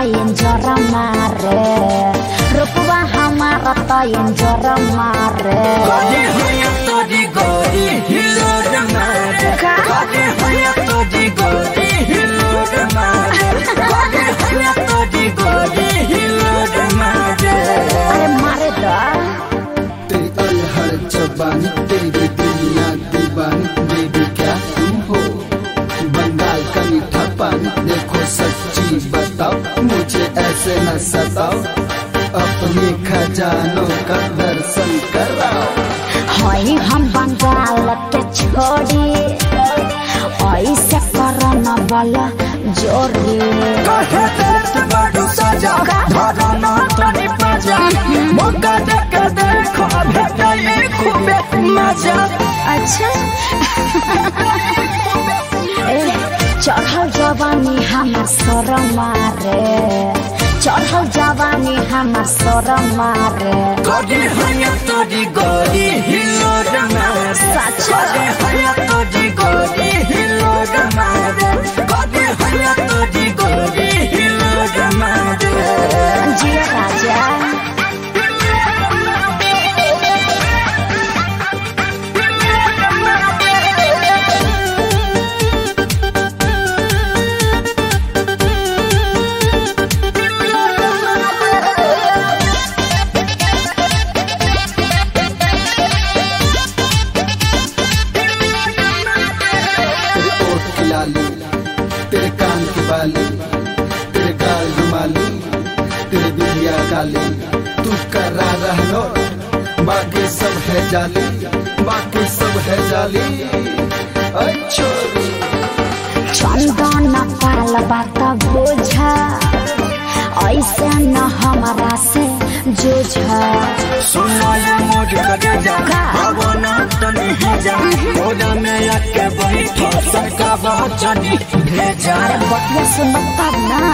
इंजर मारे रुपवा हमारा तो इंजर मारे तोरी गोरी हिलोर मारे तोरी गोरी हिलोर मारे तोरी गोरी हिलोर मारे अरे मारे दा तेरी अलहड़ जबानी तेरी दुनिया दीवानी बेबी क्या तुम हो बंगाल का मीठा पानी देखो सच्ची बताओ मुझे ऐसे न सताओ अपने खजानों का दर्शन कराओ हई हम बंगाल के छोड़ी ऐसे करो न बोला जोरी कहे देत बड़ू सजा धरो न तनी पजा मौका देके देखो भेटई खूबे मजा अच्छा चढ़ल जवानी हमार सर मारे चढ़ल जवानी हमार सर मारे गोरी हैया तोरी गोरी हिलोर मारे गोरी हैया तोरी गोरी हिलोर मारे गोरी हैया तोरी गोरी हिलोर मारे जिया राजा तेरे कान की बाली तेरे गाल रुमाली तेरे बिलिया काली तू करा रहलो बाकी सब है जाली बाकी सब है जाली चंदन पाल बात बोझा ऐसे न हमारा से जोझा सुनो ये मोज करेजा भवना तनी हेजा ओदा में आके बैठो सबका वचनी भेजा बतिया सुन तब ना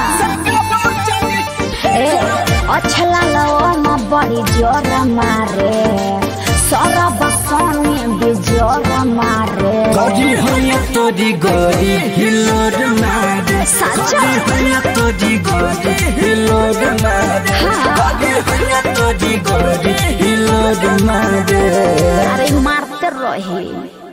अच्छला लो न बड़ी जोर मारे सरब सोनी बिजोर मारे गोरी हैया तोरी गोरी हिलोर मारे गोरी हैया तोरी गोरी हिलोर मारे गोरी हैया तोरी गोरी हिलोर मारे अरे मारते रही